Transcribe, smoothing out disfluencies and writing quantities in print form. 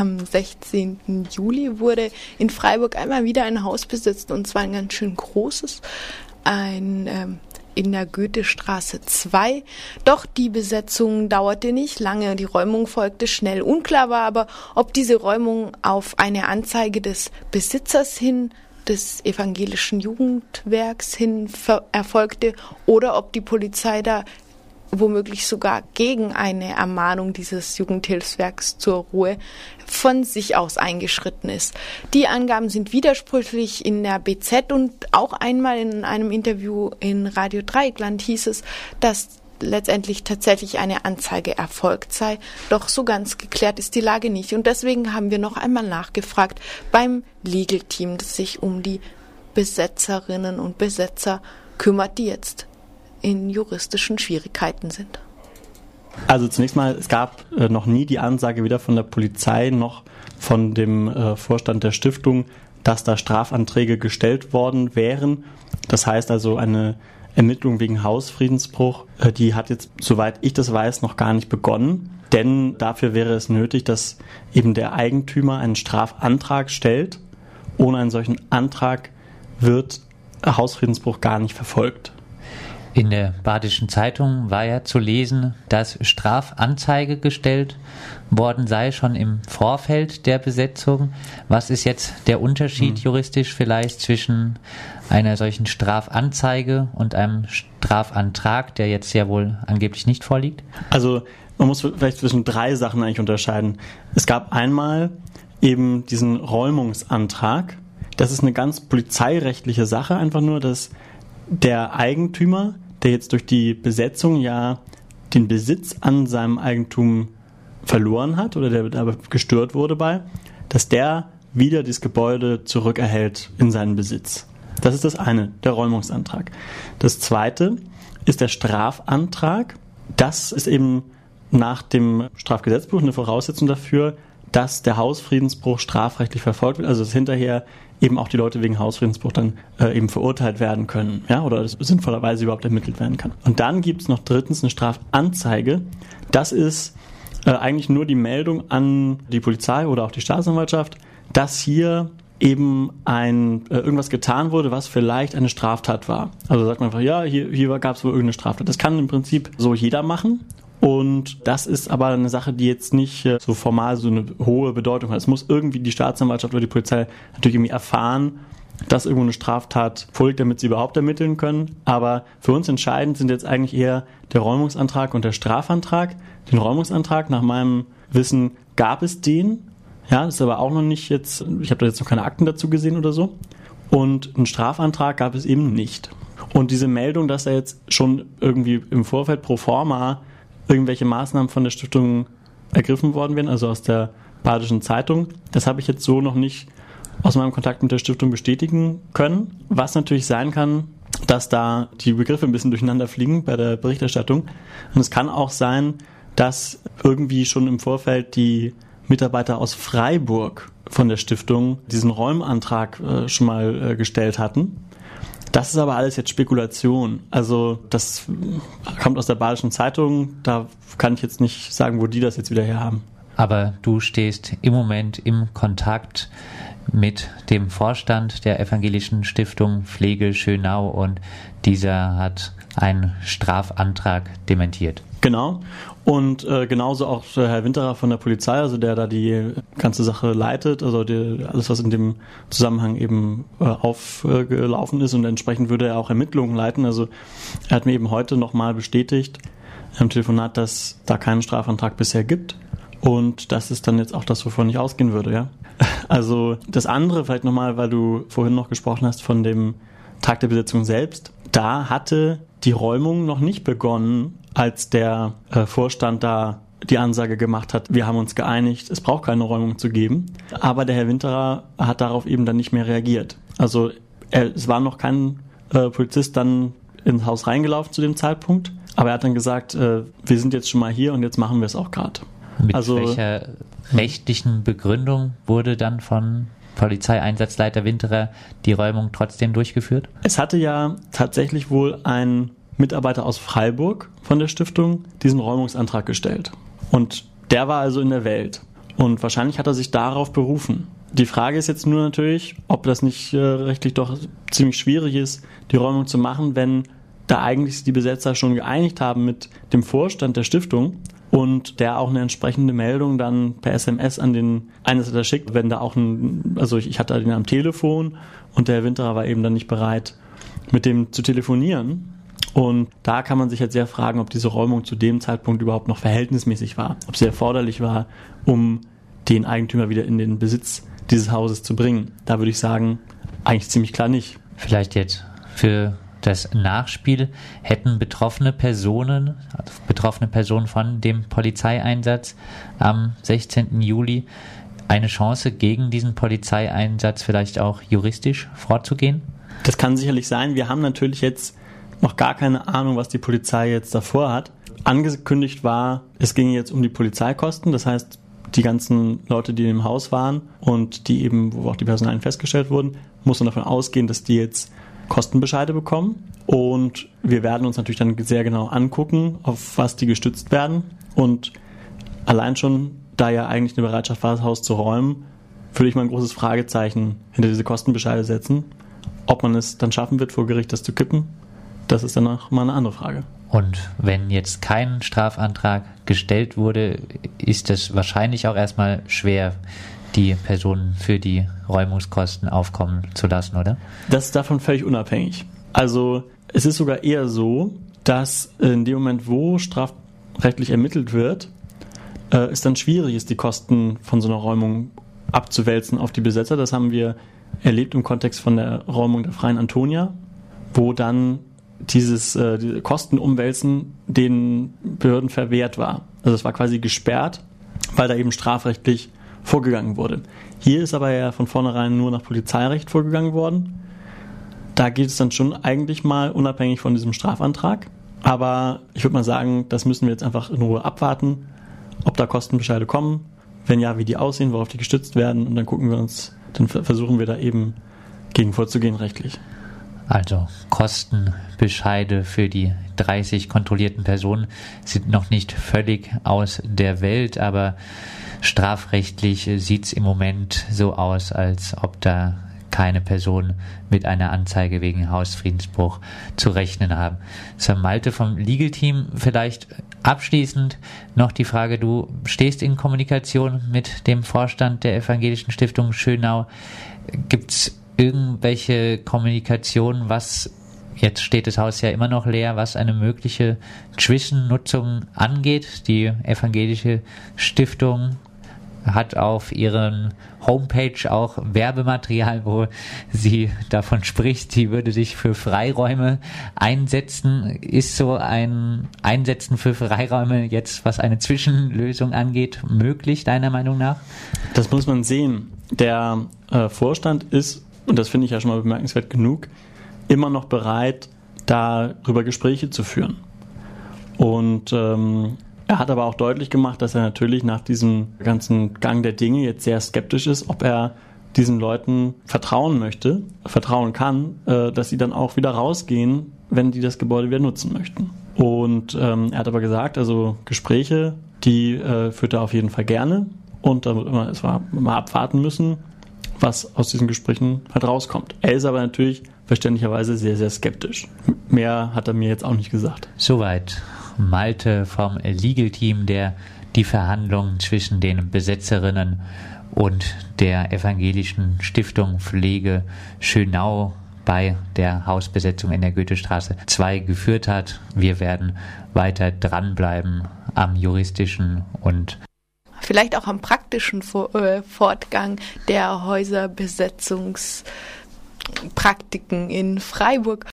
Am 16. Juli wurde in Freiburg einmal wieder ein Haus besetzt, und zwar ein ganz schön großes, in der Goethestraße 2. Doch die Besetzung dauerte nicht lange, die Räumung folgte schnell. Unklar war aber, ob diese Räumung auf eine Anzeige des Besitzers hin, des evangelischen Jugendwerks hin erfolgte, oder ob die Polizei da womöglich sogar gegen eine Ermahnung dieses Jugendhilfswerks zur Ruhe von sich aus eingeschritten ist. Die Angaben sind widersprüchlich. In der BZ und auch einmal in einem Interview in Radio Dreieckland hieß es, dass letztendlich tatsächlich eine Anzeige erfolgt sei. Doch so ganz geklärt ist die Lage nicht. Und deswegen haben wir noch einmal nachgefragt beim Legal Team, das sich um die Besetzerinnen und Besetzer kümmert, die jetzt in juristischen Schwierigkeiten sind. Also zunächst mal, es gab noch nie die Ansage weder von der Polizei noch von dem Vorstand der Stiftung, dass da Strafanträge gestellt worden wären. Das heißt also, eine Ermittlung wegen Hausfriedensbruch, die hat jetzt, soweit ich das weiß, noch gar nicht begonnen. Denn dafür wäre es nötig, dass eben der Eigentümer einen Strafantrag stellt. Ohne einen solchen Antrag wird Hausfriedensbruch gar nicht verfolgt. In der Badischen Zeitung war ja zu lesen, dass Strafanzeige gestellt worden sei, schon im Vorfeld der Besetzung. Was ist jetzt der Unterschied juristisch vielleicht zwischen einer solchen Strafanzeige und einem Strafantrag, der jetzt ja wohl angeblich nicht vorliegt? Also man muss vielleicht zwischen 3 Sachen eigentlich unterscheiden. Es gab einmal eben diesen Räumungsantrag. Das ist eine ganz polizeirechtliche Sache, einfach nur, dass der Eigentümer, der jetzt durch die Besetzung ja den Besitz an seinem Eigentum verloren hat oder der aber gestört wurde bei, dass der wieder das Gebäude zurückerhält in seinen Besitz. Das ist das eine, der Räumungsantrag. Das zweite ist der Strafantrag. Das ist eben nach dem Strafgesetzbuch eine Voraussetzung dafür, dass der Hausfriedensbruch strafrechtlich verfolgt wird, also dass hinterher eben auch die Leute wegen Hausfriedensbruch dann eben verurteilt werden können, ja, oder das sinnvollerweise überhaupt ermittelt werden kann. Und dann gibt es noch drittens eine Strafanzeige. Das ist eigentlich nur die Meldung an die Polizei oder auch die Staatsanwaltschaft, dass hier eben irgendwas getan wurde, was vielleicht eine Straftat war. Also sagt man einfach, ja, hier gab es wohl irgendeine Straftat. Das kann im Prinzip so jeder machen. Und das ist aber eine Sache, die jetzt nicht so formal so eine hohe Bedeutung hat. Es muss irgendwie die Staatsanwaltschaft oder die Polizei natürlich irgendwie erfahren, dass irgendwo eine Straftat vorliegt, damit sie überhaupt ermitteln können. Aber für uns entscheidend sind jetzt eigentlich eher der Räumungsantrag und der Strafantrag. Den Räumungsantrag, nach meinem Wissen, gab es den. Ja, das ist aber auch noch nicht jetzt, ich habe da jetzt noch keine Akten dazu gesehen oder so. Und einen Strafantrag gab es eben nicht. Und diese Meldung, dass da jetzt schon irgendwie im Vorfeld pro forma irgendwelche Maßnahmen von der Stiftung ergriffen worden wären, also aus der Badischen Zeitung, das habe ich jetzt so noch nicht aus meinem Kontakt mit der Stiftung bestätigen können. Was natürlich sein kann, dass da die Begriffe ein bisschen durcheinander fliegen bei der Berichterstattung. Und es kann auch sein, dass irgendwie schon im Vorfeld die Mitarbeiter aus Freiburg von der Stiftung diesen Räumantrag schon mal gestellt hatten. Das ist aber alles jetzt Spekulation. Also das kommt aus der Badischen Zeitung. Da kann ich jetzt nicht sagen, wo die das jetzt wieder her haben. Aber du stehst im Moment im Kontakt mit dem Vorstand der Evangelischen Stiftung Pflege Schönau und dieser hat einen Strafantrag dementiert. Genau. Und genauso auch Herr Winterer von der Polizei, also der da die ganze Sache leitet, also alles, was in dem Zusammenhang eben aufgelaufen ist und entsprechend würde er auch Ermittlungen leiten. Also er hat mir eben heute nochmal bestätigt im Telefonat, dass da keinen Strafantrag bisher gibt und das ist dann jetzt auch das, wovon ich ausgehen würde, ja. Also das andere vielleicht nochmal, weil du vorhin noch gesprochen hast von dem Tag der Besetzung selbst, da hatte die Räumung noch nicht begonnen, als der Vorstand da die Ansage gemacht hat, wir haben uns geeinigt, es braucht keine Räumung zu geben. Aber der Herr Winterer hat darauf eben dann nicht mehr reagiert. Also es war noch kein Polizist dann ins Haus reingelaufen zu dem Zeitpunkt, aber er hat dann gesagt, wir sind jetzt schon mal hier und jetzt machen wir es auch gerade. Mit welcher rechtlichen Begründung wurde dann von Polizeieinsatzleiter Winterer die Räumung trotzdem durchgeführt? Es hatte ja tatsächlich wohl ein Mitarbeiter aus Freiburg von der Stiftung diesen Räumungsantrag gestellt. Und der war also in der Welt. Und wahrscheinlich hat er sich darauf berufen. Die Frage ist jetzt nur natürlich, ob das nicht rechtlich doch ziemlich schwierig ist, die Räumung zu machen, wenn da eigentlich die Besetzer schon geeinigt haben mit dem Vorstand der Stiftung und der auch eine entsprechende Meldung dann per SMS an den Einsatzleiter schickt, wenn da auch ich hatte den am Telefon und der Herr Winterer war eben dann nicht bereit, mit dem zu telefonieren. Und da kann man sich jetzt sehr fragen, ob diese Räumung zu dem Zeitpunkt überhaupt noch verhältnismäßig war, ob sie erforderlich war, um den Eigentümer wieder in den Besitz dieses Hauses zu bringen. Da würde ich sagen, eigentlich ziemlich klar nicht. Vielleicht jetzt für das Nachspiel, hätten betroffene Personen von dem Polizeieinsatz am 16. Juli eine Chance, gegen diesen Polizeieinsatz vielleicht auch juristisch vorzugehen? Das kann sicherlich sein. Wir haben natürlich jetzt noch gar keine Ahnung, was die Polizei jetzt davor hat. Angekündigt war, es ginge jetzt um die Polizeikosten, das heißt, die ganzen Leute, die im Haus waren und die eben, wo auch die Personalien festgestellt wurden, muss man davon ausgehen, dass die jetzt Kostenbescheide bekommen. Und wir werden uns natürlich dann sehr genau angucken, auf was die gestützt werden. Und allein schon, da ja eigentlich eine Bereitschaft war, das Haus zu räumen, würde ich mal ein großes Fragezeichen hinter diese Kostenbescheide setzen. Ob man es dann schaffen wird, vor Gericht das zu kippen, das ist dann auch mal eine andere Frage. Und wenn jetzt kein Strafantrag gestellt wurde, ist es wahrscheinlich auch erstmal schwer, die Personen für die Räumungskosten aufkommen zu lassen, oder? Das ist davon völlig unabhängig. Also es ist sogar eher so, dass in dem Moment, wo strafrechtlich ermittelt wird, es dann schwierig ist, die Kosten von so einer Räumung abzuwälzen auf die Besetzer. Das haben wir erlebt im Kontext von der Räumung der Freien Antonia, wo dann diese Kosten umwälzen den Behörden verwehrt war. Also es war quasi gesperrt, weil da eben strafrechtlich vorgegangen wurde. Hier ist aber ja von vornherein nur nach Polizeirecht vorgegangen worden. Da geht es dann schon eigentlich mal unabhängig von diesem Strafantrag. Aber ich würde mal sagen, das müssen wir jetzt einfach in Ruhe abwarten, ob da Kostenbescheide kommen. Wenn ja, wie die aussehen, worauf die gestützt werden. Und dann versuchen wir da eben gegen vorzugehen rechtlich. Also Kostenbescheide für die 30 kontrollierten Personen sind noch nicht völlig aus der Welt, aber strafrechtlich sieht es im Moment so aus, als ob da keine Personen mit einer Anzeige wegen Hausfriedensbruch zu rechnen haben. So, Malte vom Legal Team, vielleicht abschließend noch die Frage, du stehst in Kommunikation mit dem Vorstand der Evangelischen Stiftung Schönau. Gibt es irgendwelche Kommunikation, jetzt steht das Haus ja immer noch leer, was eine mögliche Zwischennutzung angeht? Die Evangelische Stiftung hat auf ihren Homepage auch Werbematerial, wo sie davon spricht, sie würde sich für Freiräume einsetzen. Ist so ein Einsetzen für Freiräume jetzt, was eine Zwischenlösung angeht, möglich, deiner Meinung nach? Das muss man sehen. Der Vorstand ist, und das finde ich ja schon mal bemerkenswert genug, immer noch bereit, darüber Gespräche zu führen. Und er hat aber auch deutlich gemacht, dass er natürlich nach diesem ganzen Gang der Dinge jetzt sehr skeptisch ist, ob er diesen Leuten vertrauen kann, dass sie dann auch wieder rausgehen, wenn die das Gebäude wieder nutzen möchten. Und er hat aber gesagt, also Gespräche, die führt er auf jeden Fall gerne. Und da wird mal abwarten müssen, was aus diesen Gesprächen halt rauskommt. Er ist aber natürlich verständlicherweise sehr, sehr skeptisch. Mehr hat er mir jetzt auch nicht gesagt. Soweit Malte vom Legal Team, der die Verhandlungen zwischen den Besetzerinnen und der Evangelischen Stiftung Pflege Schönau bei der Hausbesetzung in der Goethestraße 2 geführt hat. Wir werden weiter dranbleiben am juristischen und vielleicht auch am praktischen Fortgang der Häuserbesetzungspraktiken in Freiburg.